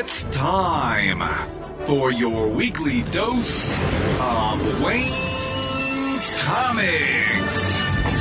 It's time for your weekly dose of Wayne's Comics.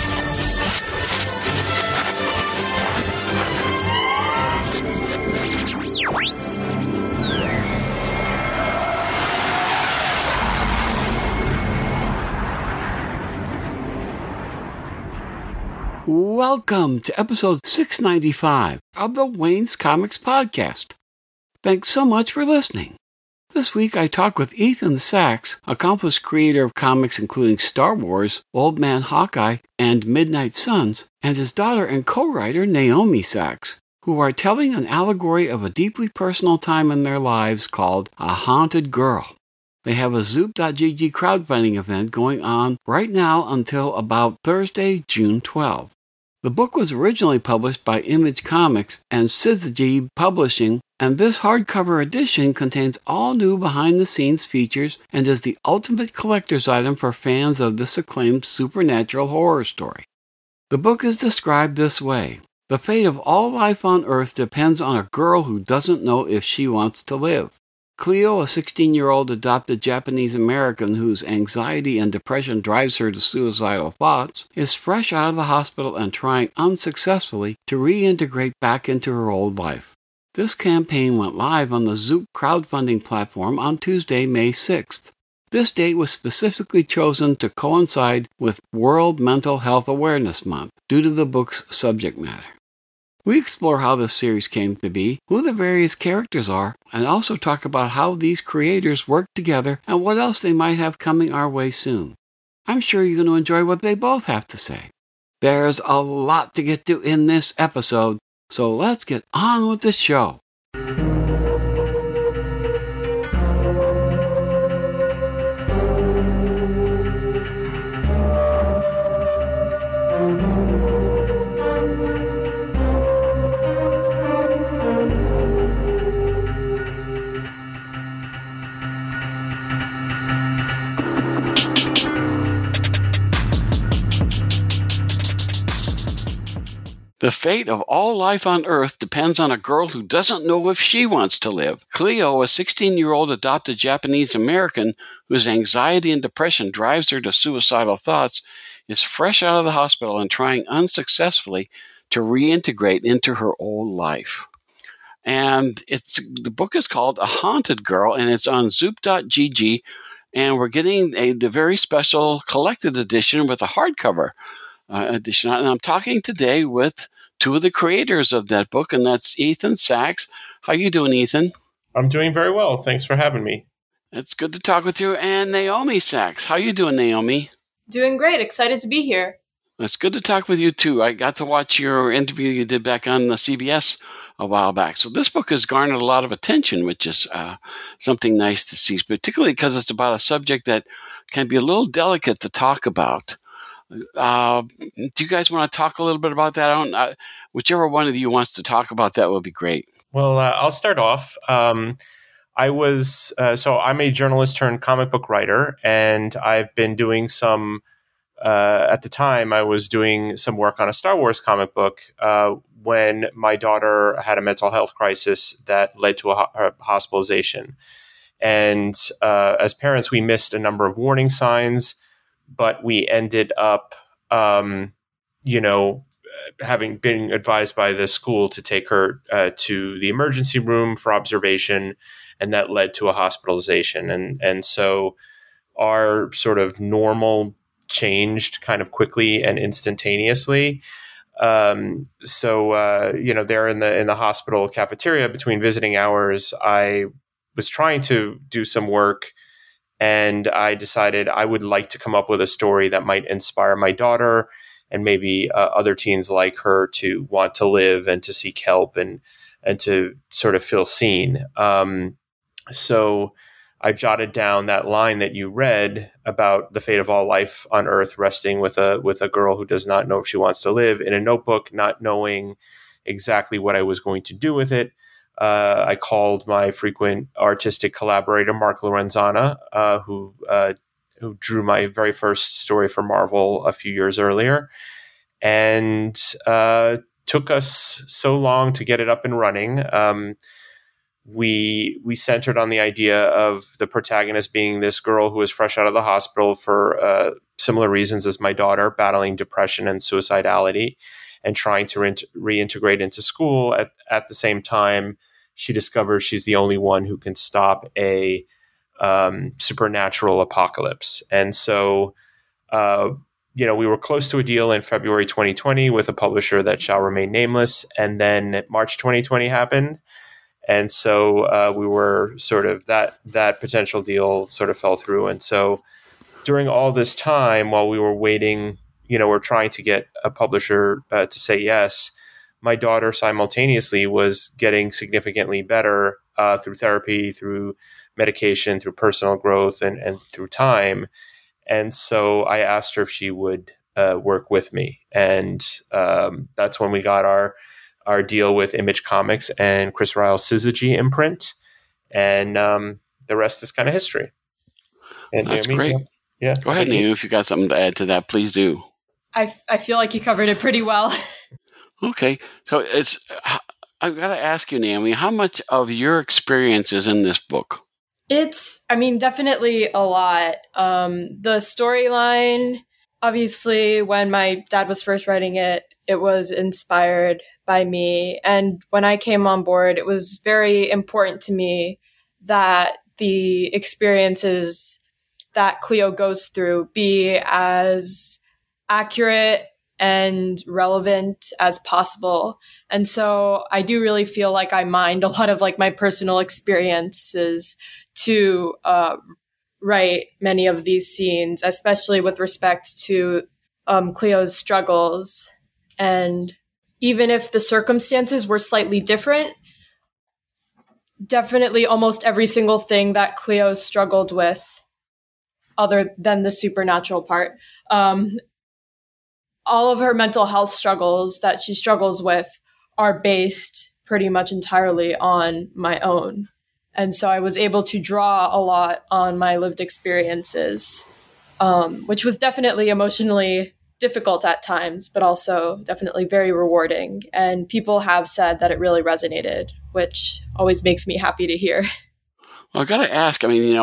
Welcome to episode 695 of the Wayne's Comics Podcast. Thanks so much for listening. This week I talk with Ethan Sachs, accomplished creator of comics including Star Wars, Old Man Hawkeye, and Midnight Suns, and his daughter and co-writer Naomi Sachs, who are telling an allegory of a deeply personal time in their lives called A Haunted Girl. They have a Zoop.gg crowdfunding event going on right now until about Thursday, June 12. The book was originally published by Image Comics and Syzygy Publishing, and this hardcover edition contains all new behind-the-scenes features and is the ultimate collector's item for fans of this acclaimed supernatural horror story. The book is described this way: the fate of all life on Earth depends on a girl who doesn't know if she wants to live. Cleo, a 16-year-old adopted Japanese-American whose anxiety and depression drives her to suicidal thoughts, is fresh out of the hospital and trying unsuccessfully to reintegrate back into her old life. This campaign went live on the Zoop crowdfunding platform on Tuesday, May 6th. This date was specifically chosen to coincide with World Mental Health Awareness Month due to the book's subject matter. We explore how this series came to be, who the various characters are, and also talk about how these creators work together and what else they might have coming our way soon. I'm sure you're going to enjoy what they both have to say. There's a lot to get to in this episode, so let's get on with the show. The fate of all life on Earth depends on a girl who doesn't know if she wants to live. Cleo, a 16-year-old adopted Japanese-American whose anxiety and depression drives her to suicidal thoughts, is fresh out of the hospital and trying unsuccessfully to reintegrate into her old life. And the book is called A Haunted Girl, and it's on Zoop.gg, and we're getting the very special collected edition with a hardcover edition. And I'm talking today with two of the creators of that book, and that's Ethan Sachs. How you doing, Ethan? I'm doing very well. Thanks for having me. It's good to talk with you. And Naomi Sachs. How you doing, Naomi? Doing great. Excited to be here. It's good to talk with you, too. I got to watch your interview you did back on the CBS a while back. So this book has garnered a lot of attention, which is something nice to see, particularly because it's about a subject that can be a little delicate to talk about. Do you guys want to talk a little bit about that? Whichever one of you wants to talk about that would be great. Well, I'll start off. I'm a journalist turned comic book writer, and I've been doing some, at the time I was doing some work on a Star Wars comic book when my daughter had a mental health crisis that led to a hospitalization. And as parents, we missed a number of warning signs, but we ended up, having been advised by the school to take her to the emergency room for observation, and that led to a hospitalization. And so our sort of normal changed kind of quickly and instantaneously. There in the hospital cafeteria between visiting hours, I was trying to do some work, and I decided I would like to come up with a story that might inspire my daughter and maybe other teens like her to want to live and to seek help and to sort of feel seen. So I jotted down that line that you read about the fate of all life on Earth resting with a girl who does not know if she wants to live in a notebook, not knowing exactly what I was going to do with it. I called my frequent artistic collaborator, Mark Lorenzana, who drew my very first story for Marvel a few years earlier, and took us so long to get it up and running. we centered on the idea of the protagonist being this girl who was fresh out of the hospital for similar reasons as my daughter, battling depression and suicidality, and trying to reintegrate into school. At the same time, she discovers she's the only one who can stop a supernatural apocalypse. And so, we were close to a deal in February 2020 with a publisher that shall remain nameless. And then March 2020 happened. And so we were sort of that potential deal sort of fell through. And so during all this time, while we were waiting, we're trying to get a publisher to say yes, my daughter simultaneously was getting significantly better through therapy, through medication, through personal growth, and through time. And so I asked her if she would work with me. And that's when we got our deal with Image Comics and Chris Ryle's Syzygy imprint. And the rest is kind of history. And that's great. Yeah. Go ahead, Naomi. If you got something to add to that, please do. I feel like you covered it pretty well. Okay. So I've got to ask you, Naomi, how much of your experience is in this book? Definitely a lot. The storyline, obviously, when my dad was first writing it, it was inspired by me. And when I came on board, it was very important to me that the experiences that Cleo goes through be as accurate and relevant as possible. And so I do really feel like I mined a lot of like my personal experiences to write many of these scenes, especially with respect to Cleo's struggles. And even if the circumstances were slightly different, definitely almost every single thing that Cleo struggled with, other than the supernatural part, all of her mental health struggles that she struggles with are based pretty much entirely on my own. And so I was able to draw a lot on my lived experiences, which was definitely emotionally difficult at times, but also definitely very rewarding. And people have said that it really resonated, which always makes me happy to hear. Well, I got to ask,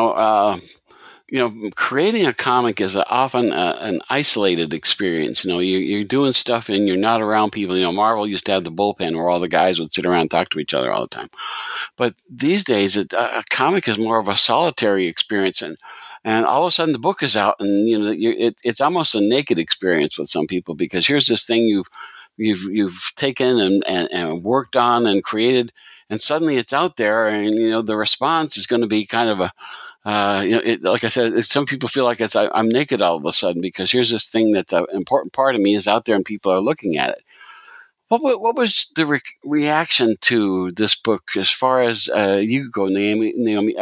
creating a comic is often an isolated experience. You're doing stuff and you're not around people. Marvel used to have the bullpen where all the guys would sit around and talk to each other all the time. But these days, a comic is more of a solitary experience. And all of a sudden the book is out and, it's almost a naked experience with some people, because here's this thing you've taken and worked on and created, and suddenly it's out there, and, the response is going to be kind of like I said, some people feel like I'm naked all of a sudden, because here's this thing that's an important part of me is out there and people are looking at it. What was the reaction to this book as far as you go, Naomi?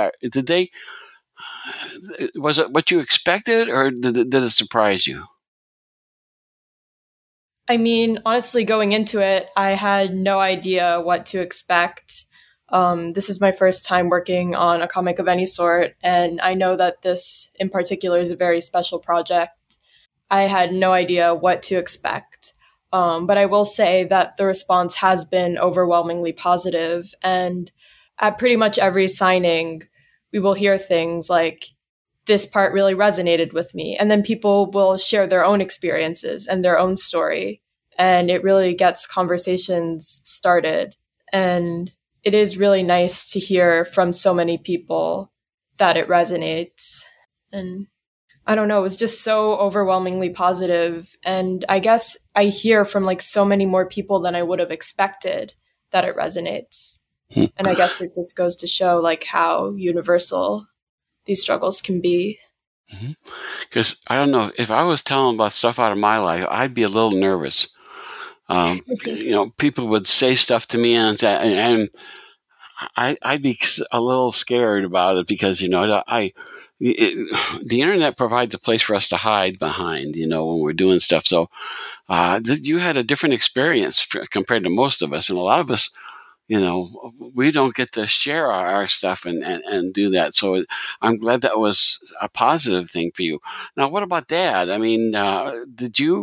Was it what you expected, or did it surprise you? Honestly, going into it, I had no idea what to expect. This is my first time working on a comic of any sort, and I know that this in particular is a very special project. I had no idea what to expect. But I will say that the response has been overwhelmingly positive, and at pretty much every signing, we will hear things like, this part really resonated with me. And then people will share their own experiences and their own story. And it really gets conversations started. And it is really nice to hear from so many people that it resonates. And I don't know, it was just so overwhelmingly positive. And I guess I hear from like so many more people than I would have expected that it resonates. And I guess it just goes to show like how universal these struggles can be. Because I don't know, if I was telling about stuff out of my life, I'd be a little nervous. People would say stuff to me and I'd be a little scared about it, because, the internet provides a place for us to hide behind, when we're doing stuff. So you had a different experience compared to most of us. And a lot of us, we don't get to share our stuff and do that. So I'm glad that was a positive thing for you. Now, what about Dad?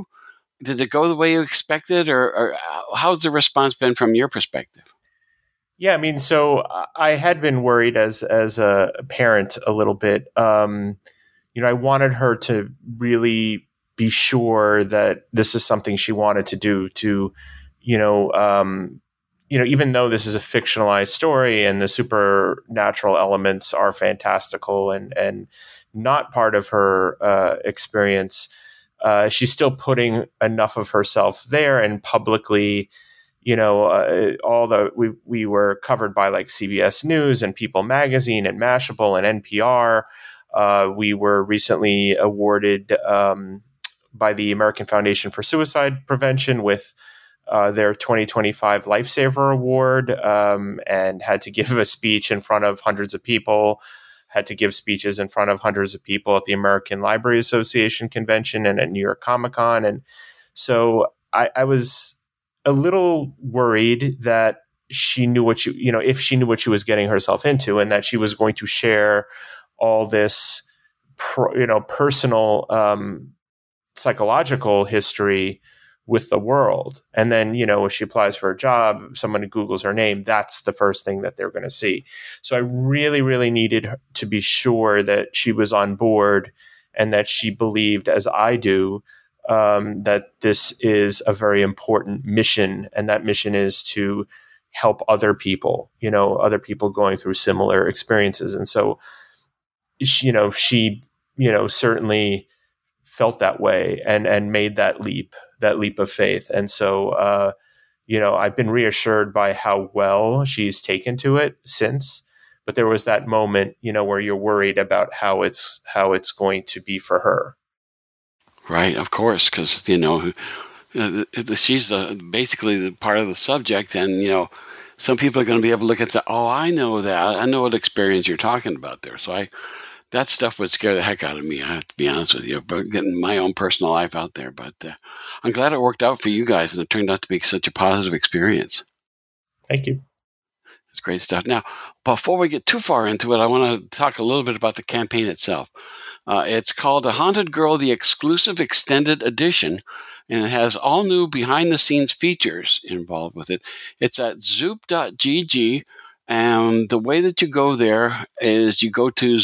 Did it go the way you expected, or how's the response been from your perspective? Yeah, I mean, so I had been worried as a parent a little bit. I wanted her to really be sure that this is something she wanted to do. You know, um, even though this is a fictionalized story and the supernatural elements are fantastical and not part of her experience, she's still putting enough of herself there and publicly. We were covered by like CBS News and People Magazine and Mashable and NPR. We were recently awarded by the American Foundation for Suicide Prevention with their 2025 Lifesaver Award, and had to give a speech in front of hundreds of people, had to give speeches in front of hundreds of people at the American Library Association convention and at New York Comic Con. And so I was a little worried that she knew if she knew what she was getting herself into, and that she was going to share all this, personal, psychological history with the world. And then, if she applies for a job, someone Googles her name, that's the first thing that they're going to see. So I really, really needed to be sure that she was on board and that she believed, as I do, that this is a very important mission, and that mission is to help other people going through similar experiences. And so, she certainly felt that way and made that leap of faith. And so, I've been reassured by how well she's taken to it since. But there was that moment, where you're worried about how it's going to be for her. Right, of course, because, she's basically the part of the subject, and, some people are going to be able to look at I know that. I know what experience you're talking about there. So that stuff would scare the heck out of me, I have to be honest with you, but getting my own personal life out there. But I'm glad it worked out for you guys, and it turned out to be such a positive experience. Thank you. It's great stuff. Now, before we get too far into it, I want to talk a little bit about the campaign itself. It's called A Haunted Girl, the Exclusive Extended Edition, and it has all new behind-the-scenes features involved with it. It's at zoop.gg, and the way that you go there is you go to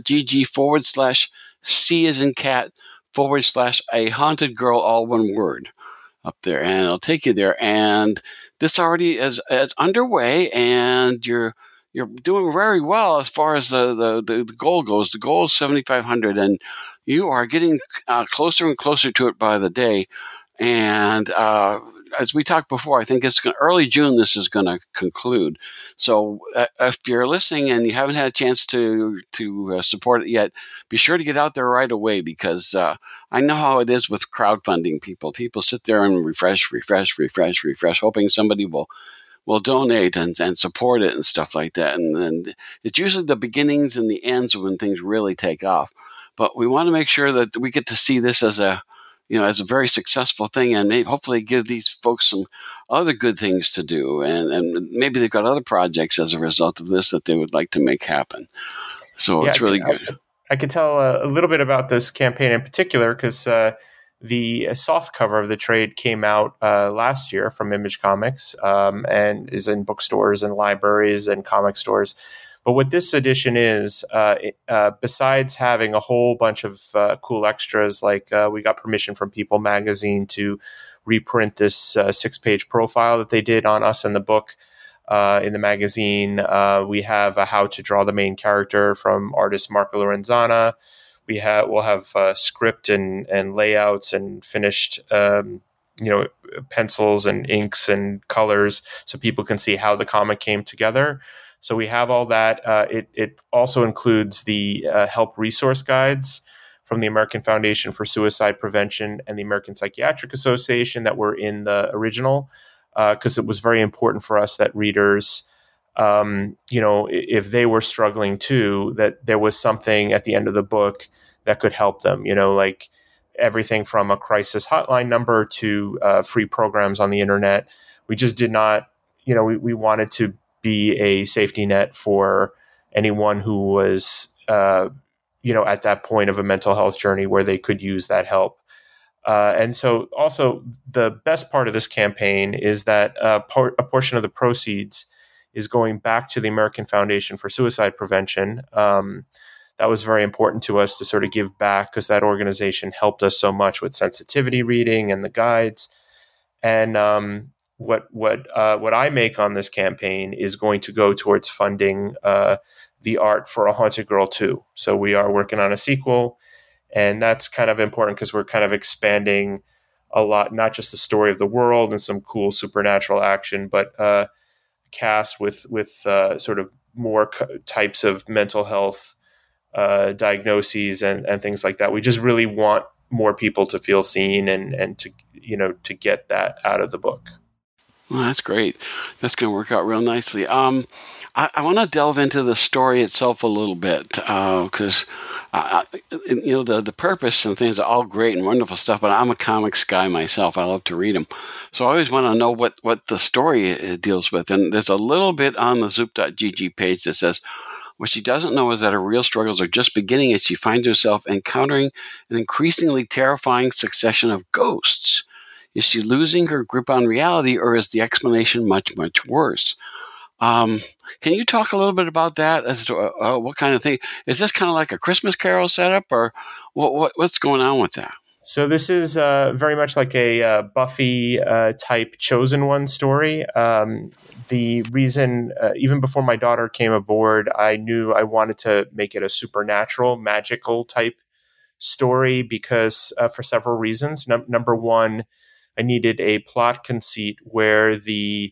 zoop.gg/C as in cat /A Haunted Girl, all one word, up there, and it'll take you there. And this already is underway, and you're doing very well as far as the goal goes. The goal is 7,500, and you are getting closer and closer to it by the day. And as we talked before, I think it's early June this is going to conclude. So if you're listening and you haven't had a chance to support it yet, be sure to get out there right away, because I know how it is with crowdfunding people. People sit there and refresh, hoping somebody will donate and support it and stuff like that. And it's usually the beginnings and the ends when things really take off. But we want to make sure that we get to see this as a very successful thing, and hopefully give these folks some other good things to do. And maybe they've got other projects as a result of this that they would like to make happen. So yeah, it's really good. I could tell a little bit about this campaign in particular, because the soft cover of the trade came out last year from Image Comics, and is in bookstores and libraries and comic stores. But what this edition is, besides having a whole bunch of cool extras, like we got permission from People Magazine to reprint this 6-page profile that they did on us in the book, in the magazine. We have a how to draw the main character from artist Marco Lorenzana. We'll have script and layouts and finished pencils and inks and colors, so people can see how the comic came together. So we have all that. It also includes the help resource guides from the American Foundation for Suicide Prevention and the American Psychiatric Association that were in the original, because it was very important for us that readers, if they were struggling too, that there was something at the end of the book that could help them, like everything from a crisis hotline number to free programs on the internet. We just did not, we wanted to be a safety net for anyone who was, at that point of a mental health journey where they could use that help. And so also the best part of this campaign is that a portion of the proceeds is going back to the American Foundation for Suicide Prevention. That was very important to us to sort of give back because that organization helped us so much with sensitivity reading and the guides. And what I make on this campaign is going to go towards funding the art for A Haunted Girl 2. So we are working on a sequel, and that's kind of important because we're kind of expanding a lot, not just the story of the world and some cool supernatural action, but cast with sort of more types of mental health diagnoses and things like that. We just really want more people to feel seen and to get that out of the book. Well, that's great. That's going to work out real nicely. I want to delve into the story itself a little bit because, the purpose and things are all great and wonderful stuff, but I'm a comics guy myself. I love to read them. So I always want to know what the story deals with. And there's a little bit on the Zoop.gg page that says, what she doesn't know is that her real struggles are just beginning as she finds herself encountering an increasingly terrifying succession of ghosts. Is she losing her grip on reality, or is the explanation much, much worse? Can you talk a little bit about that as to what kind of thing? Is this kind of like a Christmas Carol setup, or what's going on with that? So this is very much like a Buffy type Chosen One story. The reason, even before my daughter came aboard, I knew I wanted to make it a supernatural, magical type story because for several reasons. Number one, I needed a plot conceit where the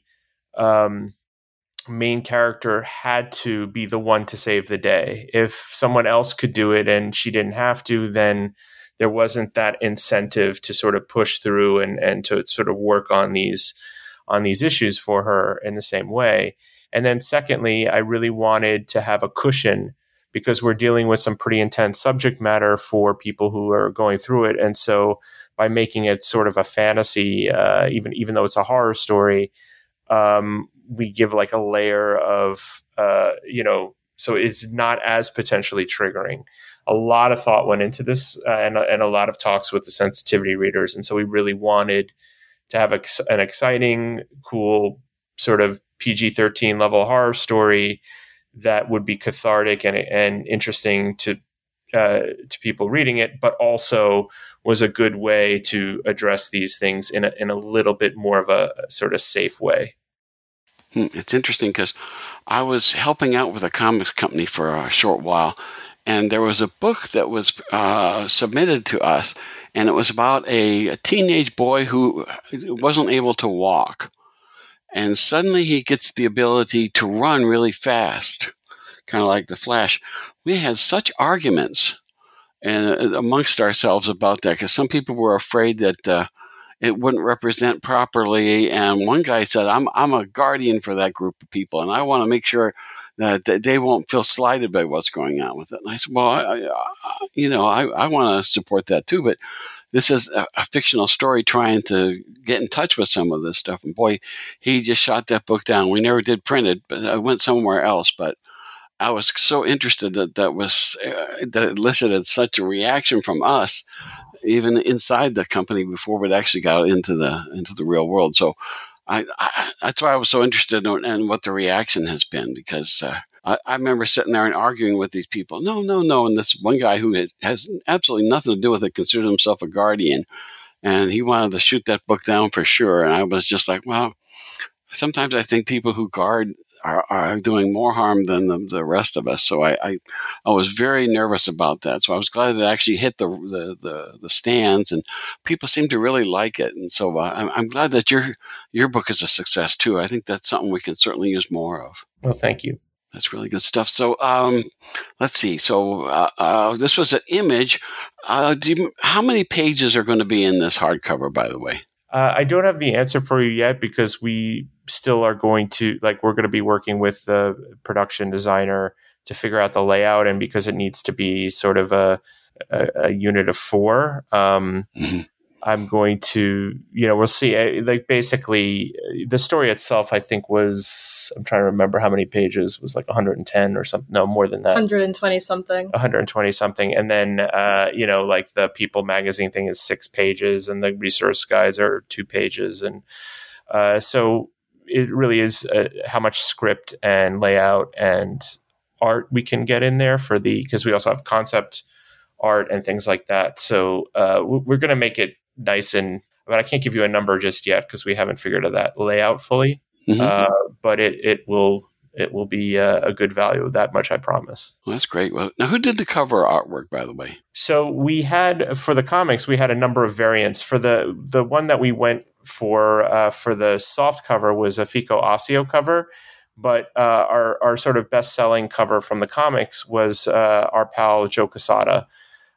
main character had to be the one to save the day. If someone else could do it and she didn't have to, then there wasn't that incentive to sort of push through and to sort of work on these issues for her in the same way. And then secondly, I really wanted to have a cushion because we're dealing with some pretty intense subject matter for people who are going through it. And so by making it sort of a fantasy, even though it's a horror story, we give like a layer of, so it's not as potentially triggering. A lot of thought went into this and a lot of talks with the sensitivity readers. And so we really wanted to have an exciting, cool sort of PG-13 level horror story that would be cathartic and interesting to people reading it, but also was a good way to address these things in a little bit more of a sort of safe way. It's interesting because I was helping out with a comics company for a short while, and there was a book that was submitted to us, and it was about a teenage boy who wasn't able to walk. And suddenly he gets the ability to run really fast, kind of like the Flash. We had such arguments amongst ourselves about that because some people were afraid that it wouldn't represent properly. And one guy said, I'm a guardian for that group of people, and I want to make sure that they won't feel slighted by what's going on with it. And I said, well, I want to support that too, but this is a fictional story trying to get in touch with some of this stuff. And boy, he just shot that book down. We never did print it, but I went somewhere else. But I was so interested that it elicited such a reaction from us, even inside the company before it actually got into the real world. So that's why I was so interested in what the reaction has been, because I remember sitting there and arguing with these people. No. And this one guy who has absolutely nothing to do with it considered himself a guardian, and he wanted to shoot that book down for sure. And I was just like, well, sometimes I think people who guard are doing more harm than the rest of us. So I was very nervous about that. So I was glad that it actually hit the stands, and people seem to really like it. And so I'm glad that your book is a success too. I think that's something we can certainly use more of. Well, thank you. That's really good stuff. So let's see. So this was an Image. How many pages are going to be in this hardcover, by the way? I don't have the answer for you yet because we still are going to, we're going to be working with the production designer to figure out the layout, and because it needs to be sort of a unit of 4, I'm going to, we'll see. Basically, the story itself, I think was, I'm trying to remember how many pages, was like 110 or something. No, more than that. 120 something. 120 something. And then, the People magazine thing is 6 pages, and the resource guides are 2 pages. And so it really is how much script and layout and art we can get in there because we also have concept art and things like that. So we're going to make it nice, but I can't give you a number just yet because we haven't figured out that layout fully. But it will be a good value. That much I promise. Well, that's great. Well, now who did the cover artwork, by the way? So we had, for the comics, we had a number of variants. For the one that we went for the soft cover was a Fico Ossio cover. But our sort of best-selling cover from the comics was our pal Joe Quesada.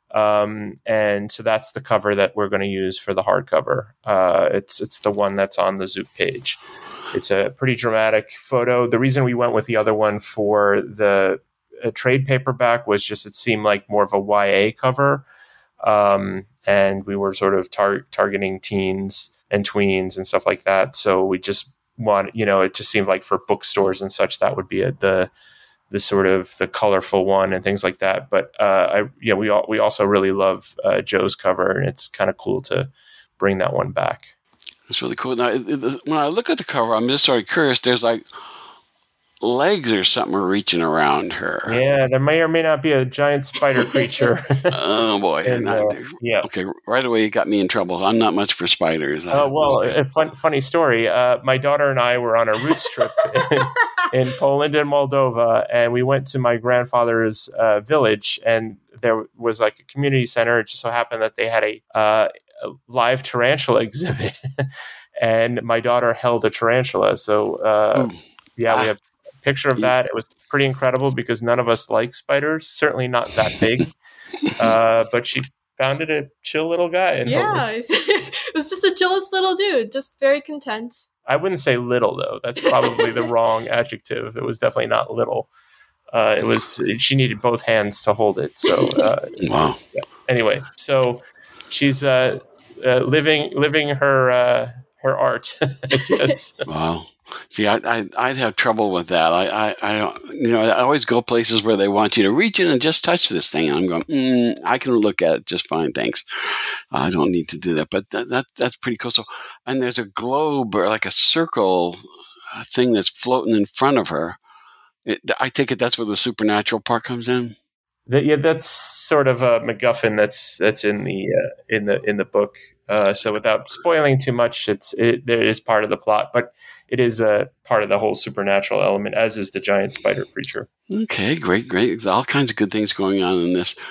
And so that's the cover that we're going to use for the hardcover. It's the one that's on the Zoop page. It's a pretty dramatic photo. The reason we went with the other one for the trade paperback was just it seemed like more of a YA cover. And we were sort of targeting teens and tweens and stuff like that. So we just it just seemed like for bookstores and such, that would be the sort of the colorful one and things like that. But we also really love Joe's cover, and it's kind of cool to bring that one back. It's really cool. Now, when I look at the cover, I'm just sort of curious. There's like legs or something reaching around her. Yeah, there may or may not be a giant spider creature. Oh boy! Yeah. Okay, right away you got me in trouble. I'm not much for spiders. A funny story. My daughter and I were on a roots trip in Poland and Moldova, and we went to my grandfather's village, and there was like a community center. It just so happened that they had a live tarantula exhibit, and my daughter held a tarantula. So we have a picture of that. It was pretty incredible because none of us like spiders, certainly not that big. But she found it a chill little guy. And it was just the chillest little dude, just very content. I wouldn't say little though. That's probably the wrong adjective. It was definitely not little. She needed both hands to hold it. So wow. Anyway, so she's living her art. Yes. Wow. See, I'd have trouble with that. I don't, I always go places where they want you to reach in and just touch this thing. And I'm going, I can look at it just fine, thanks. I don't need to do that. But that's pretty cool. So, and there's a globe or like a circle thing that's floating in front of her. I take it that's where the supernatural part comes in. That's sort of a MacGuffin that's in the book. So without spoiling too much, there is part of the plot, but it is a part of the whole supernatural element, as is the giant spider creature. Okay, great. All kinds of good things going on in this.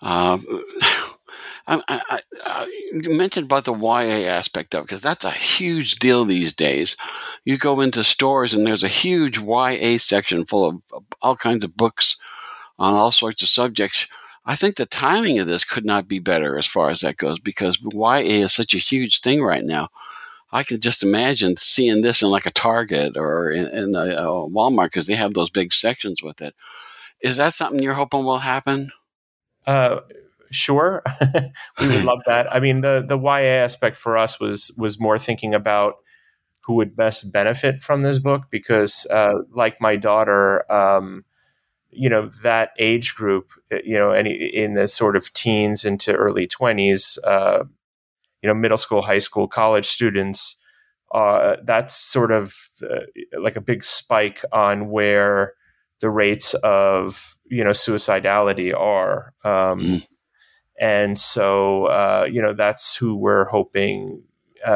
You mentioned about the YA aspect of it, because that's a huge deal these days. You go into stores and there's a huge YA section full of all kinds of books on all sorts of subjects. I think the timing of this could not be better as far as that goes, because YA is such a huge thing right now. I could just imagine seeing this in like a Target or in a Walmart, because they have those big sections with it. Is that something you're hoping will happen? Sure. We would love that. I mean, the YA aspect for us was more thinking about who would best benefit from this book, because like my daughter, that age group, in the sort of teens into early 20s, middle school, high school, college students, that's sort of like a big spike on where the rates of, suicidality are. And so, that's who we're hoping,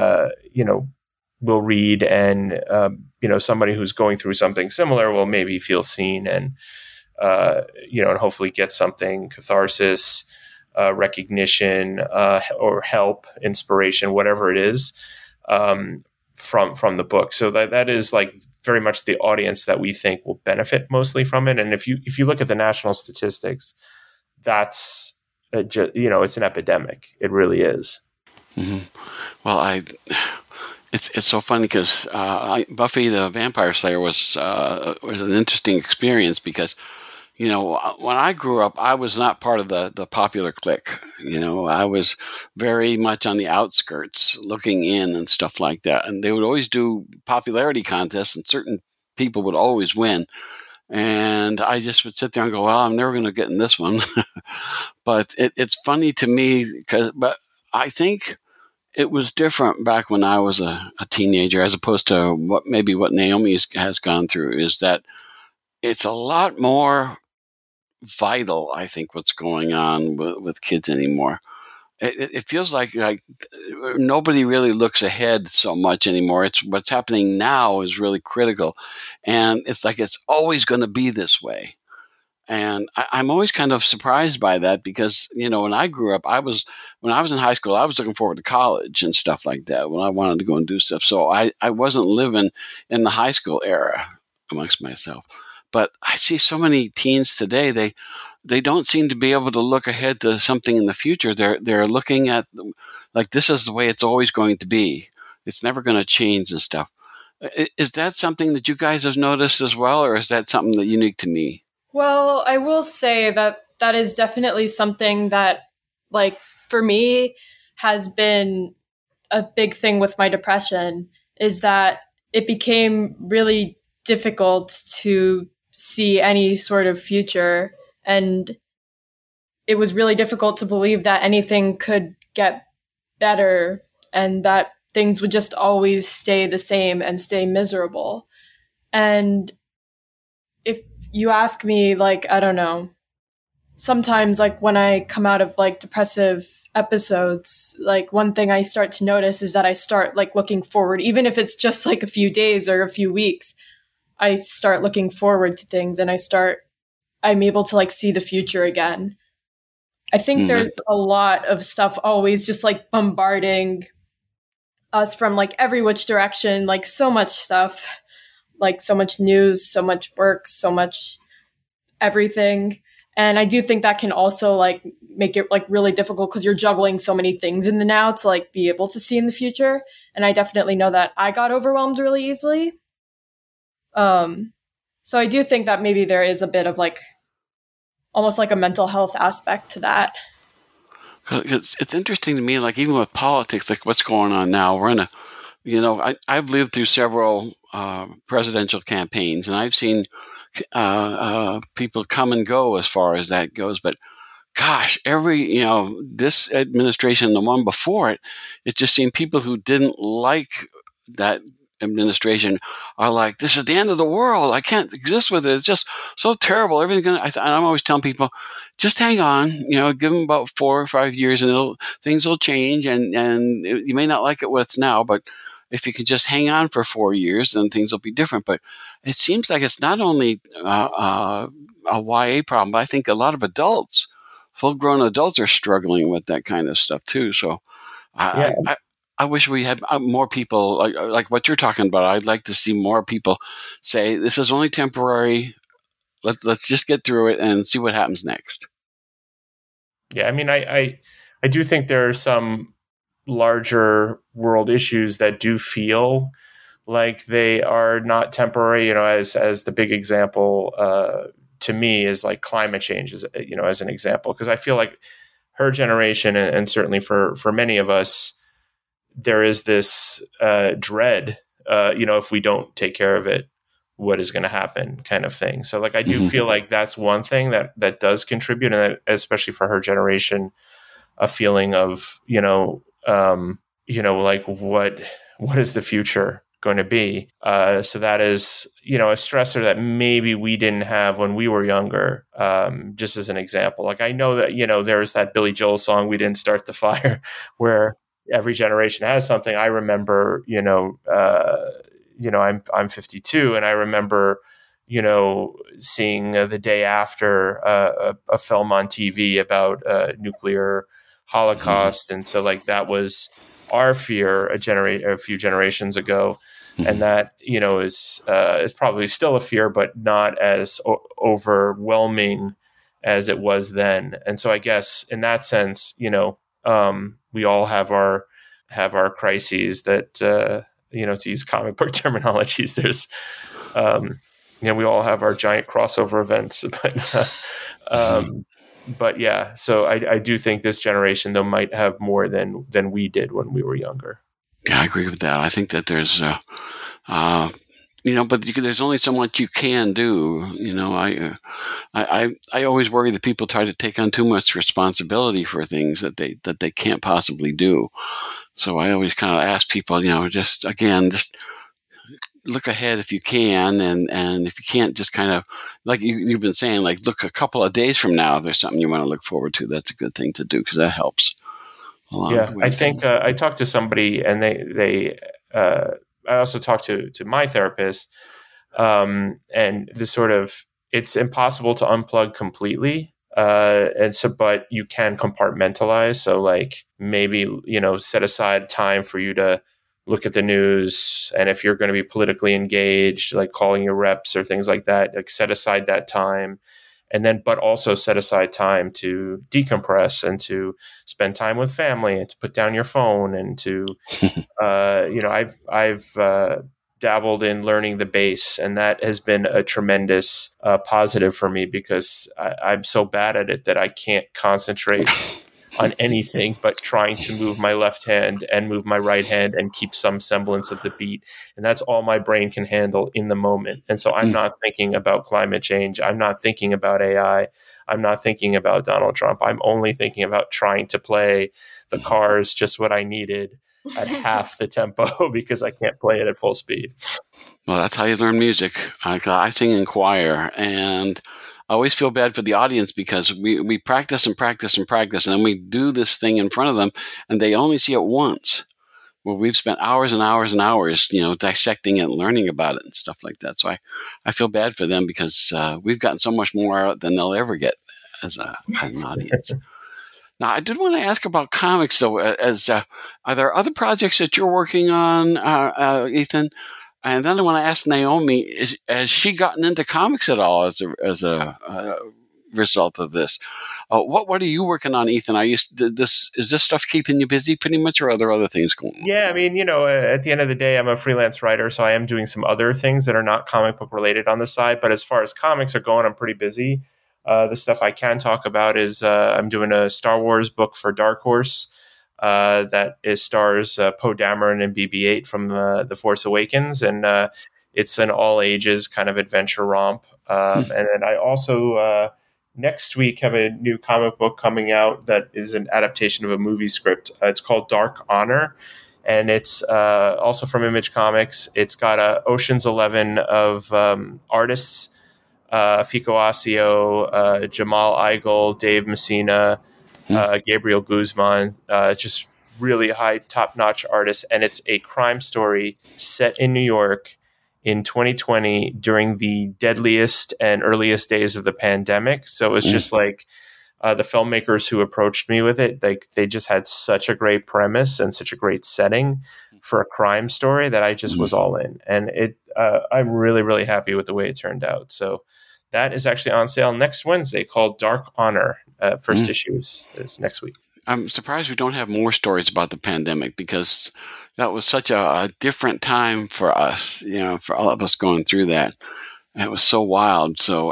will read, and, somebody who's going through something similar will maybe feel seen and, and hopefully get something, catharsis, recognition, or help, inspiration, whatever it is, from the book. So that is like very much the audience that we think will benefit mostly from it. And if you look at the national statistics, that's it's an epidemic. It really is. Mm-hmm. Well, it's so funny because Buffy the Vampire Slayer was an interesting experience, because when I grew up, I was not part of the popular clique. I was very much on the outskirts, looking in and stuff like that. And they would always do popularity contests, and certain people would always win. And I just would sit there and go, well, I'm never going to get in this one. But it's funny to me but I think it was different back when I was a teenager, as opposed to what Naomi has gone through, is that it's a lot more vital, I think, what's going on with kids anymore. It feels like nobody really looks ahead so much anymore. It's what's happening now is really critical, and it's like it's always going to be this way. And I'm always kind of surprised by that because, when I grew up, when I was in high school, I was looking forward to college and stuff like that when I wanted to go and do stuff. So I wasn't living in the high school era amongst myself. But I see so many teens today, they don't seem to be able to look ahead to something in the future. They're looking at, like, this is the way it's always going to be. It's never going to change and stuff. Is that something that you guys have noticed as well, or is that something that's unique to me? Well, I will say that is definitely something that, like, for me has been a big thing with my depression, is that it became really difficult to see any sort of future. And it was really difficult to believe that anything could get better and that things would just always stay the same and stay miserable. And if you ask me, like, I don't know, sometimes, like, when I come out of, like, depressive episodes, like, one thing I start to notice is that I start, like, looking forward, even if it's just, like, a few days or a few weeks, I start looking forward to things and I'm able to, like, see the future again. I think there's a lot of stuff always just, like, bombarding us from, like, every which direction, like, so much stuff, like, so much news, so much work, so much everything. And I do think that can also, like, make it, like, really difficult because you're juggling so many things in the now to, like, be able to see in the future. And I definitely know that I got overwhelmed really easily. So I do think that maybe there is a bit of, like, almost like a mental health aspect to that. It's interesting to me, like, even with politics, like what's going on now, we're in I've lived through several presidential campaigns, and I've seen people come and go as far as that goes. But gosh, this administration, the one before it, it just seemed people who didn't like that administration are like, this is the end of the world. I can't exist with it. It's just so terrible. I'm always telling people, just hang on, give them about 4 or 5 years and things will change. And you may not like it what it's now, but if you can just hang on for 4 years, then things will be different. But it seems like it's not only a YA problem, but I think a lot of adults, full-grown adults, are struggling with that kind of stuff too. So I wish we had more people like what you're talking about. I'd like to see more people say, this is only temporary. Let's just get through it and see what happens next. Yeah, I mean, I do think there are some larger world issues that do feel like they are not temporary, as the big example to me is like climate change, as an example, because I feel like her generation and certainly for many of us, there is this dread, if we don't take care of it, what is going to happen kind of thing. So like, I do feel like that's one thing that does contribute, and that, especially for her generation, a feeling of, like what is the future going to be? So that is, a stressor that maybe we didn't have when we were younger. Just as an example, like, I know that, there's that Billy Joel song, "We Didn't Start the Fire," where every generation has something. I remember, I'm 52, and I remember, seeing the day after a film on TV about nuclear holocaust, and so like that was our fear a few generations ago, and that is probably still a fear, but not as overwhelming as it was then. And so I guess in that sense, we all have our crises that, to use comic book terminologies, there's, we all have our giant crossover events, but yeah, so I do think this generation, though, might have more than we did when we were younger. Yeah, I agree with that. I think that there's, but there's only so much you can do. I always worry that people try to take on too much responsibility for things that they can't possibly do. So I always kind of ask people, just look ahead if you can, and if you can't, just kind of, like you've been saying, like look a couple of days from now if there's something you want to look forward to. That's a good thing to do because that helps. Yeah, I think I talked to somebody, and I also talked to my therapist, and the sort of, it's impossible to unplug completely. But you can compartmentalize. So like maybe, set aside time for you to look at the news. And if you're going to be politically engaged, like calling your reps or things like that, like set aside that time. And then, but also set aside time to decompress and to spend time with family and to put down your phone and to, I've dabbled in learning the bass, and that has been a tremendous positive for me because I'm so bad at it that I can't concentrate on anything but trying to move my left hand and move my right hand and keep some semblance of the beat. And that's all my brain can handle in the moment. And so I'm not thinking about climate change. I'm not thinking about AI. I'm not thinking about Donald Trump. I'm only thinking about trying to play the Cars Just What I Needed at half the tempo because I can't play it at full speed. Well, that's how you learn music. I sing in choir, and I always feel bad for the audience because we practice and practice and practice, and then we do this thing in front of them, and they only see it once. Well, we've spent hours and hours and hours, dissecting it and learning about it and stuff like that. So I feel bad for them because we've gotten so much more out than they'll ever get as an audience. Now, I did want to ask about comics, though. Are there other projects that you're working on, Ethan? And then I want to ask Naomi: has she gotten into comics at all as a result of this? What are you working on, Ethan? Is this stuff keeping you busy, pretty much, or are there other things going on? Yeah, I mean, at the end of the day, I'm a freelance writer, so I am doing some other things that are not comic book related on the side. But as far as comics are going, I'm pretty busy. The stuff I can talk about is I'm doing a Star Wars book for Dark Horse that stars Poe Dameron and BB-8 from The Force Awakens, and it's an all ages kind of adventure romp. And then I also next week have a new comic book coming out that is an adaptation of a movie script. It's called Dark Honor, and it's also from Image Comics. It's got Ocean's 11 of artists. Fico Asio, Jamal Igle, Dave Messina, Gabriel Guzman, just really high, top-notch artists. And it's a crime story set in New York in 2020 during the deadliest and earliest days of the pandemic. So it's just like the filmmakers who approached me with it, they just had such a great premise and such a great setting for a crime story that I just was all in. And I'm really, really happy with the way it turned out. So that is actually on sale next Wednesday, called Dark Honor. First issue is next week. I'm surprised we don't have more stories about the pandemic because that was such a different time for us, for all of us going through that. It was so wild. So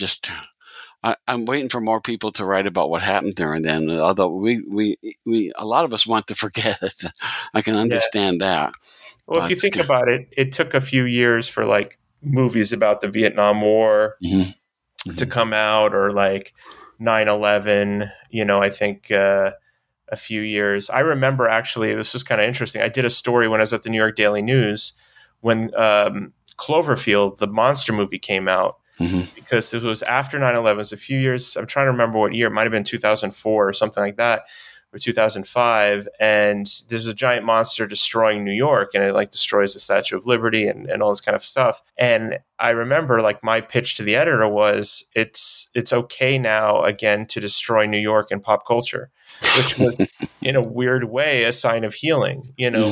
I'm waiting for more people to write about what happened during then. Although we a lot of us want to forget it. I can understand that. Well, if you think about it, it took a few years for like movies about the Vietnam War to come out, or like 9/11, I think a few years. I remember, actually, this was kind of interesting. I did a story when I was at the New York Daily News when Cloverfield, the monster movie, came out, because it was after 9/11. It was a few years. I'm trying to remember what year. It might have been 2004 or something like that, or 2005. And there's a giant monster destroying New York, and it like destroys the Statue of Liberty and all this kind of stuff. And I remember, like, my pitch to the editor was, it's okay now again to destroy New York in pop culture, which was in a weird way a sign of healing,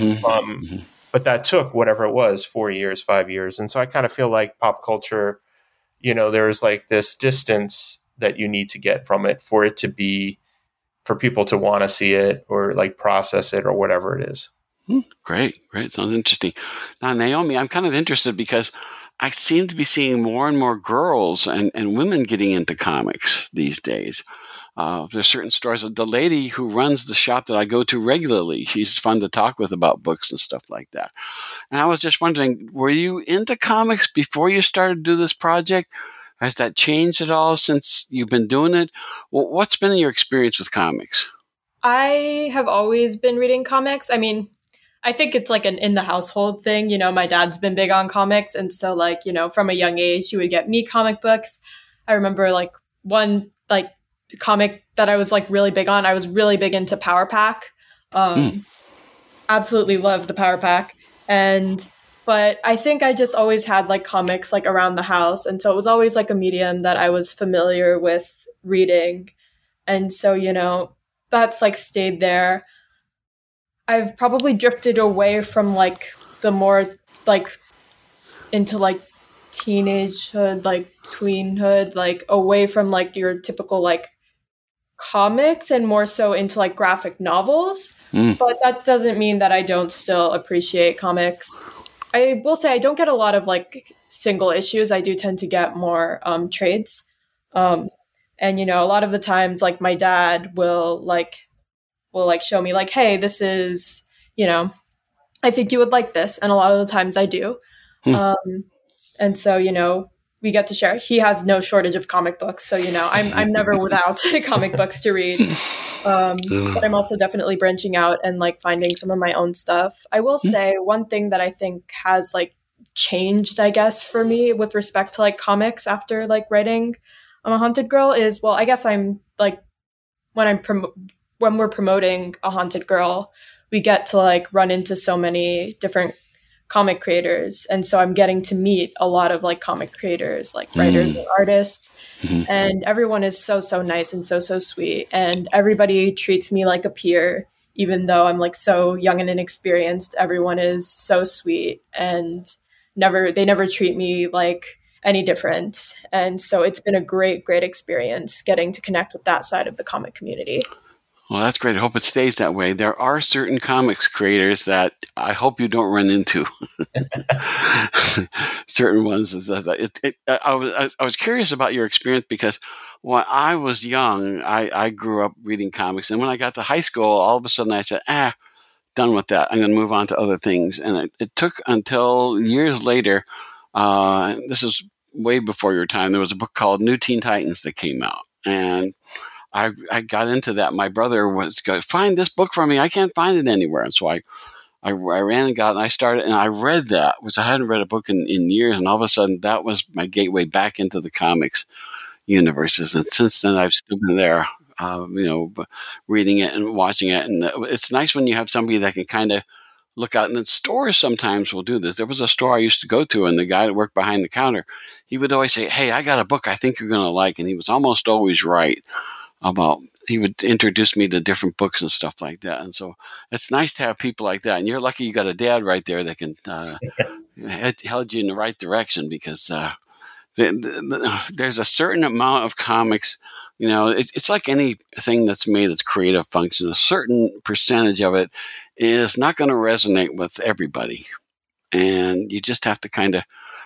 but that took whatever it was, 4 years, 5 years. And so I kind of feel like pop culture, there's like this distance that you need to get from it for it to be, for people to want to see it or like process it or whatever it is. Great. Sounds interesting. Now, Naomi, I'm kind of interested because I seem to be seeing more and more girls and women getting into comics these days. There's certain stores. The lady who runs the shop that I go to regularly, she's fun to talk with about books and stuff like that. And I was just wondering, were you into comics before you started to do this project? Has that changed at all since you've been doing it? Well, what's been your experience with comics? I have always been reading comics. I mean, I think it's like an in the household thing. You know, my dad's been big on comics. And so like, you know, from a young age, he would get me comic books. I remember like one like comic that I was like really big on. I was really big into Power Pack. Absolutely loved the Power Pack. But I think I just always had like comics like around the house. And so it was always like a medium that I was familiar with reading. And so, you know, that's like stayed there. I've probably drifted away from like the more like into like teenagehood, like tweenhood, like away from like your typical like comics and more so into like graphic novels. But that doesn't mean that I don't still appreciate comics. I will say I don't get a lot of like single issues. I do tend to get more trades. And you know, a lot of the times like my dad will show me like, hey, this is, you know, I think you would like this. And a lot of the times I do. And so, you know, we get to share. He has no shortage of comic books. So, you know, I'm never without comic books to read. But I'm also definitely branching out and like finding some of my own stuff. I will say one thing that I think has like changed, I guess, for me with respect to like comics after like writing A Haunted Girl is, well, I guess I'm like, when we're promoting A Haunted Girl, we get to like run into so many different comic creators. And so I'm getting to meet a lot of like comic creators, like writers and artists. And everyone is so, so nice and so, so sweet. And everybody treats me like a peer, even though I'm like so young and inexperienced. Everyone is so sweet and they never treat me like any different. And so it's been a great, great experience getting to connect with that side of the comic community. Well, that's great. I hope it stays that way. There are certain comics creators that I hope you don't run into. Certain ones. I was curious about your experience because when I was young, I grew up reading comics. And when I got to high school, all of a sudden I said, done with that. I'm going to move on to other things. And it took until years later, this is way before your time, there was a book called New Teen Titans that came out. And I got into that. My brother was going, find this book for me. I can't find it anywhere. And so I ran and got it, and I started, and I read that, which I hadn't read a book in years. And all of a sudden, that was my gateway back into the comics universes. And since then, I've still been there, reading it and watching it. And it's nice when you have somebody that can kind of look out. And the stores sometimes will do this. There was a store I used to go to, and the guy that worked behind the counter, he would always say, hey, I got a book I think you're going to like. And he was almost always right. He would introduce me to different books and stuff like that. And so it's nice to have people like that. And you're lucky you got a dad right there that can held you in the right direction, because there's a certain amount of comics, you know, it's like anything that's made its creative function. A certain percentage of it is not going to resonate with everybody. And you just have to kind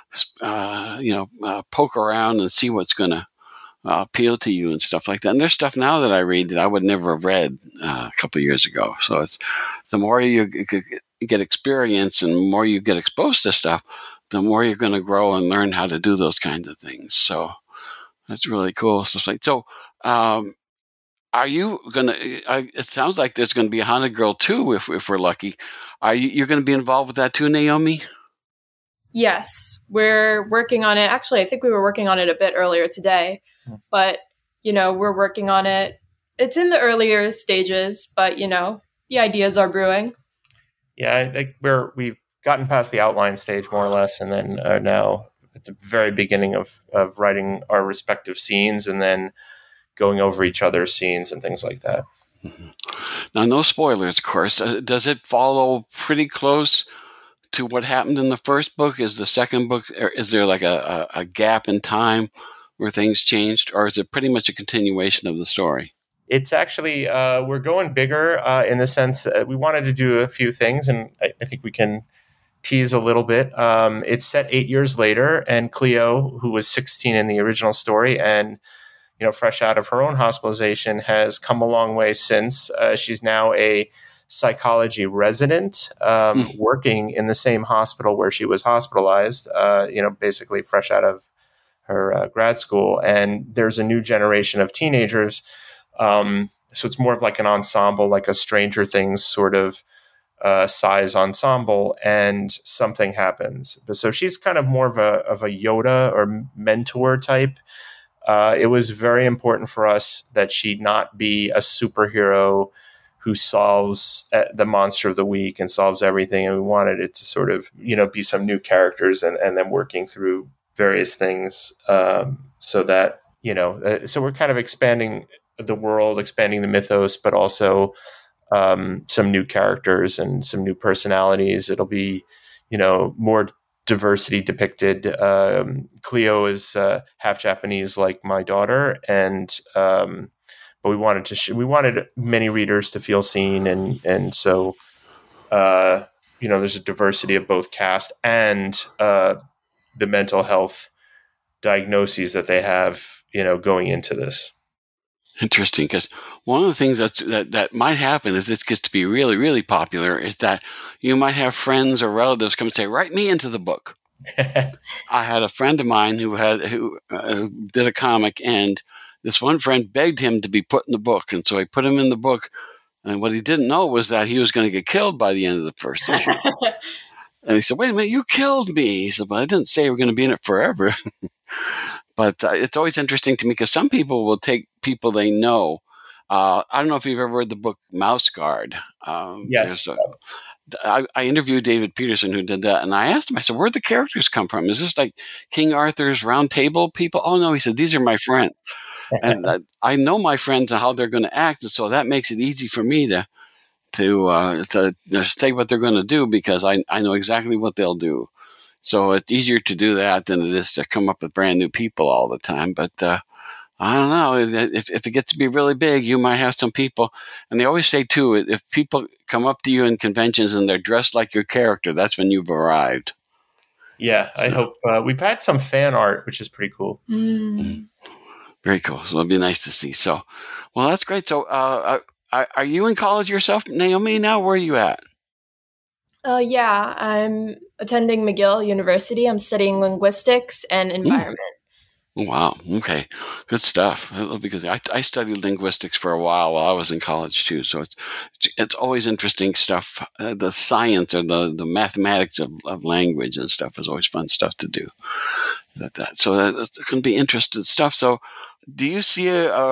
of, poke around and see what's going to appeal to you and stuff like that. And there's stuff now that I read that I would never have read a couple of years ago. So it's the more you get experience and the more you get exposed to stuff, the more you're going to grow and learn how to do those kinds of things. So that's really cool. So are you going to? It sounds like there's going to be a Haunted Girl 2 if we're lucky. You're going to be involved with that too, Naomi? Yes, we're working on it. Actually, I think we were working on it a bit earlier today, but, you know, we're working on it. It's in the earlier stages, but, you know, the ideas are brewing. Yeah, I think we've gotten past the outline stage more or less, and then are now at the very beginning of writing our respective scenes and then going over each other's scenes and things like that. Mm-hmm. Now, no spoilers, of course. Does it follow pretty close to what happened in the first book? Is the second book, or is there like a gap in time where things changed, or is it pretty much a continuation of the story? It's actually, we're going bigger in the sense that we wanted to do a few things, and I think we can tease a little bit. It's set 8 years later, and Cleo, who was 16 in the original story, and fresh out of her own hospitalization, has come a long way since. She's now a psychology resident, working in the same hospital where she was hospitalized, basically fresh out of her grad school. And there's a new generation of teenagers. So it's more of like an ensemble, like a Stranger Things sort of size ensemble, and something happens. So she's kind of more of a Yoda or mentor type. It was very important for us that she not be a superhero who solves the monster of the week and solves everything. And we wanted it to sort of, be some new characters and then working through various things, so that, so we're kind of expanding the world, expanding the mythos, but also some new characters and some new personalities. It'll be, more diversity depicted. Cleo is half Japanese, like my daughter, and but we wanted many readers to feel seen, and so there's a diversity of both cast and the mental health diagnoses that they have, going into this. Interesting, because one of the things that might happen if this gets to be really, really popular is that you might have friends or relatives come and say, "Write me into the book." I had a friend of mine who did a comic, and this one friend begged him to be put in the book, and so I put him in the book. And what he didn't know was that he was going to get killed by the end of the first issue. And he said, "Wait a minute, you killed me." He said, "But I didn't say we're going to be in it forever." But it's always interesting to me because some people will take people they know. I don't know if you've ever read the book Mouse Guard. Yes. I interviewed David Peterson, who did that, and I asked him, I said, "Where'd the characters come from? Is this like King Arthur's Round Table people?" "Oh, no," he said, "these are my friends." And I know my friends and how they're going to act, and so that makes it easy for me to say what they're going to do because I know exactly what they'll do. So it's easier to do that than it is to come up with brand new people all the time. But I don't know. If it gets to be really big, you might have some people. And they always say, too, if people come up to you in conventions and they're dressed like your character, that's when you've arrived. Yeah, I hope. We've had some fan art, which is pretty cool. Very cool. So it'll be nice to see. So, well, that's great. So are you in college yourself, Naomi, now? Where are you at? Yeah, I'm attending McGill University. I'm studying linguistics and environment. Wow. Okay. Good stuff. Because I studied linguistics for a while I was in college too. So it's always interesting stuff. The science or the mathematics of language and stuff is always fun stuff to do. So that's going to be interesting stuff. So do you see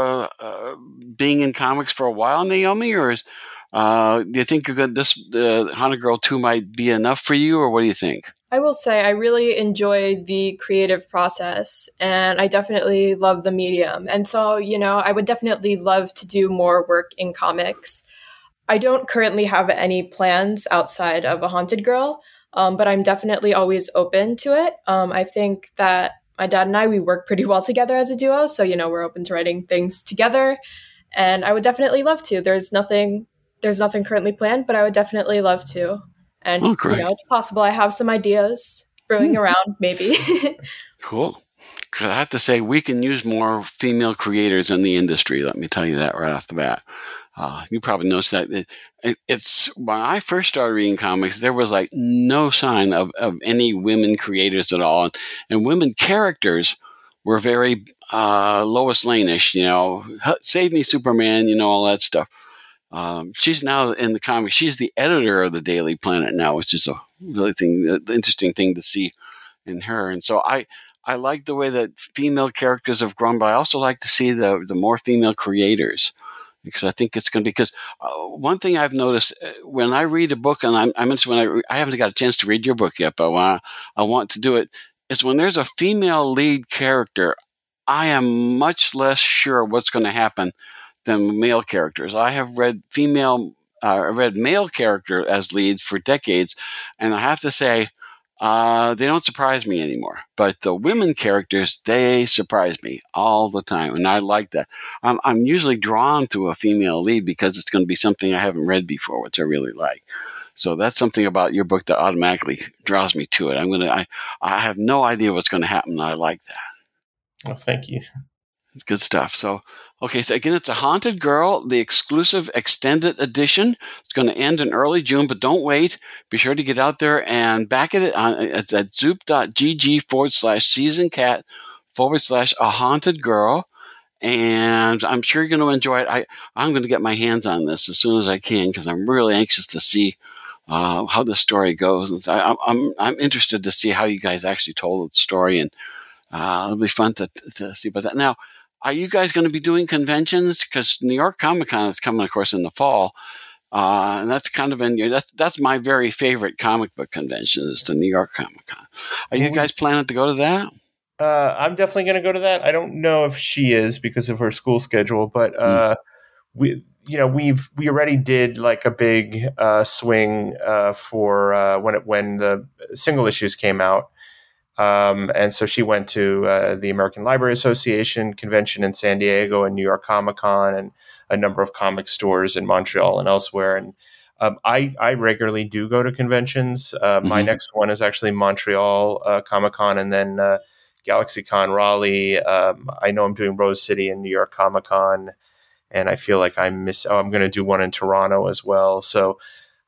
being in comics for a while, Naomi, or do you think the Hana Girl 2 might be enough for you, or what do you think? I will say I really enjoy the creative process, and I definitely love the medium. And so, I would definitely love to do more work in comics. I don't currently have any plans outside of A Haunted Girl, but I'm definitely always open to it. I think that my dad and we work pretty well together as a duo. So, we're open to writing things together, and I would definitely love to. There's nothing currently planned, but I would definitely love to. And, it's possible I have some ideas brewing around, maybe. Cool. I have to say, we can use more female creators in the industry. Let me tell you that right off the bat. You probably noticed that it's when I first started reading comics, there was like no sign of any women creators at all. And women characters were very Lois Lane-ish, save me, Superman, all that stuff. She's now in the comics. She's the editor of the Daily Planet now, which is a really interesting thing to see in her. And so I like the way that female characters have grown, but I also like to see the more female creators because I think it's going to be because one thing I've noticed when I read a book, and I mentioned when I haven't got a chance to read your book yet, but when I want to do it, is when there's a female lead character, I am much less sure what's going to happen than male characters. I have read male character as leads for decades, and I have to say, they don't surprise me anymore. But the women characters, they surprise me all the time, and I like that. I'm usually drawn to a female lead because it's going to be something I haven't read before, which I really like. So that's something about your book that automatically draws me to it. I have no idea what's going to happen, and I like that. Well, thank you. It's good stuff. So, okay, so again, it's A Haunted Girl, the exclusive extended edition. It's going to end in early June, but don't wait. Be sure to get out there and back at it. It's at zoop.gg/seasoncat/A Haunted Girl. And I'm sure you're going to enjoy it. I'm going to get my hands on this as soon as I can because I'm really anxious to see how the story goes. And so I'm interested to see how you guys actually told the story, and it'll be fun to see about that. Now, are you guys going to be doing conventions? Because New York Comic Con is coming, of course, in the fall, and that's kind of that's my very favorite comic book convention is the New York Comic Con. Are you guys planning to go to that? I'm definitely going to go to that. I don't know if she is because of her school schedule, but we already did like a big swing for when the single issues came out. And so she went to the American Library Association convention in San Diego and New York Comic Con and a number of comic stores in Montreal and elsewhere. And I regularly do go to conventions. My next one is actually Montreal Comic Con, and then GalaxyCon Raleigh. I know I'm doing Rose City and New York Comic Con, and I feel like I'm going to do one in Toronto as well. So,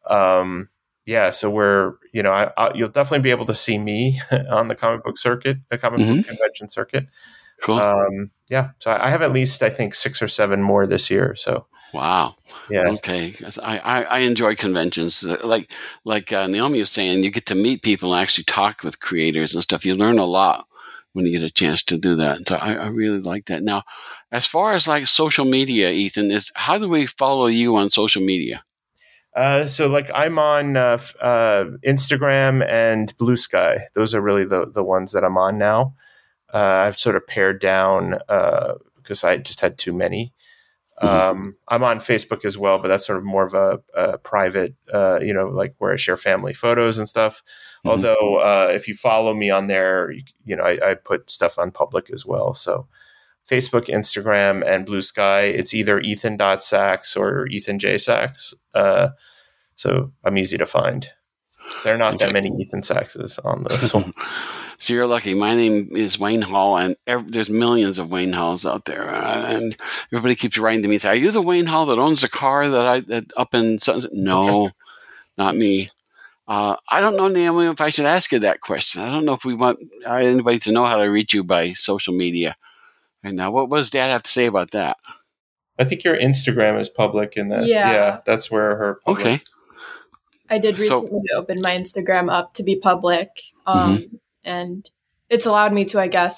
so we're, you'll definitely be able to see me on the comic book circuit, the comic book convention circuit. Cool. So I have at least, I think, 6 or 7 more this year. So. Wow. Yeah. Okay. I enjoy conventions. Like Naomi was saying, you get to meet people and actually talk with creators and stuff. You learn a lot when you get a chance to do that. So I really like that. Now, as far as like social media, Ethan, how do we follow you on social media? So like I'm on Instagram and Blue Sky. Those are really the ones that I'm on now. I've sort of pared down because I just had too many. I'm on Facebook as well, but that's sort of more of a private, like where I share family photos and stuff. Although if you follow me on there, I put stuff on public as well. So Facebook, Instagram, and Blue Sky, it's either Ethan.Sachs or Ethan J. Sachs. So I'm easy to find. There are not that many Ethan Sachses on those ones. So you're lucky. My name is Wayne Hall, and there's millions of Wayne Halls out there. And everybody keeps writing to me and say, "Are you the Wayne Hall that owns the car that up in Sunset?" No, not me. I don't know, Naomi, if I should ask you that question. I don't know if we want anybody to know how to reach you by social media. And now, what does Dad have to say about that? I think your Instagram is public, and that's where her public. Okay. I did recently open my Instagram up to be public. And it's allowed me to,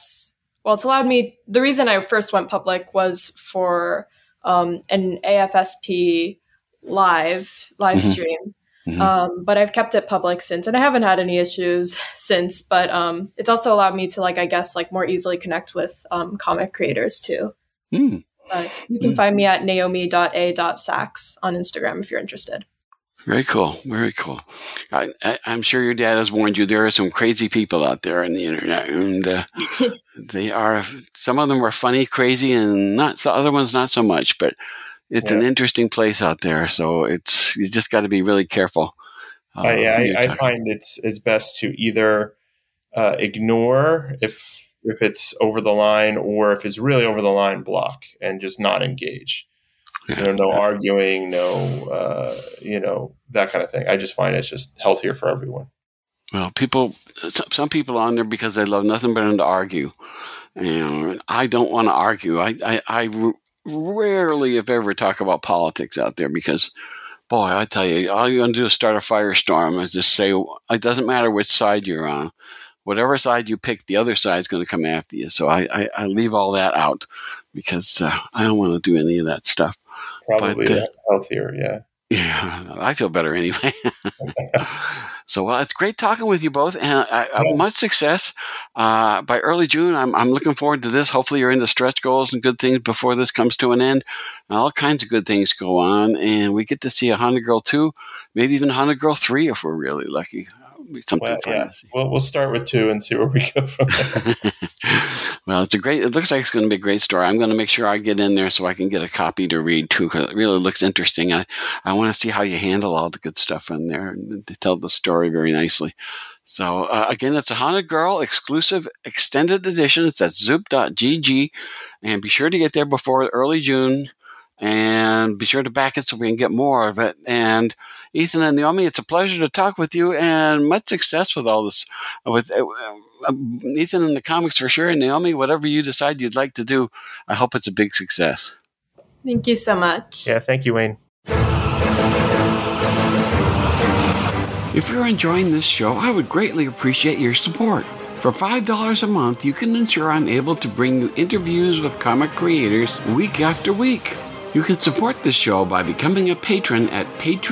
the reason I first went public was for an AFSP live stream. But I've kept it public since, and I haven't had any issues since, but it's also allowed me to more easily connect with comic creators too. But you can find me at naomi.a.sachs on Instagram if you're interested. Very cool. Very cool. I'm sure your dad has warned you there are some crazy people out there on the internet, and some of them are funny, crazy, and other ones not so much, but it's an interesting place out there. So you just got to be really careful. I find it's best to either ignore if it's over the line, or if it's really over the line, block and just not engage. No arguing, that kind of thing. I just find it's just healthier for everyone. Well, some people on there because they love nothing better than to argue. I don't want to argue. I rarely, if ever, talk about politics out there because, boy, I tell you, all you're going to do is start a firestorm and just say, it doesn't matter which side you're on. Whatever side you pick, the other side's going to come after you. So I leave all that out because I don't want to do any of that stuff. Probably healthier, yeah. Yeah, I feel better anyway. So, it's great talking with you both, and much success. By early June, I'm looking forward to this. Hopefully, you're into stretch goals and good things before this comes to an end. All kinds of good things go on, and we get to see a Haunted Girl 2, maybe even Haunted Girl 3 if we're really lucky. Something fun to see. We'll start with 2 and see where we go from there. Well, it looks like it's going to be a great story. I'm going to make sure I get in there so I can get a copy to read too, because it really looks interesting. I want to see how you handle all the good stuff in there and to tell the story very nicely. So, again, it's a Haunted Girl exclusive extended edition. It's at zoop.gg. And be sure to get there before early June. And be sure to back it so we can get more of it. And Ethan and Naomi, it's a pleasure to talk with you, and much success with all this. With Ethan and the comics for sure, and Naomi, whatever you decide you'd like to do, I hope it's a big success. Thank you so much. Yeah, thank you, Wayne. If you're enjoying this show, I would greatly appreciate your support. For $5 a month, you can ensure I'm able to bring you interviews with comic creators week after week. You can support this show by becoming a patron at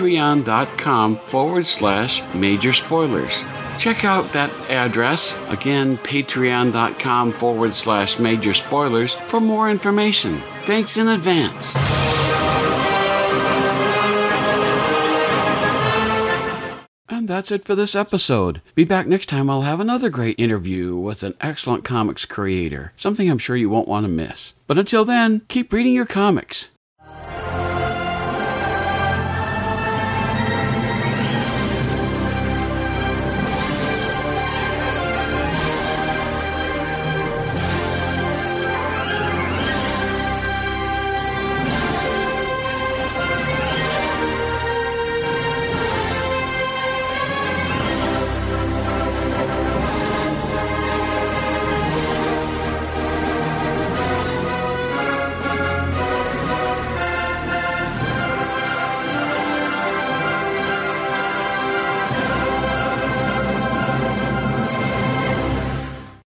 patreon.com/major spoilers. Check out that address, again, patreon.com/major spoilers for more information. Thanks in advance. And that's it for this episode. Be back next time. I'll have another great interview with an excellent comics creator, something I'm sure you won't want to miss. But until then, keep reading your comics.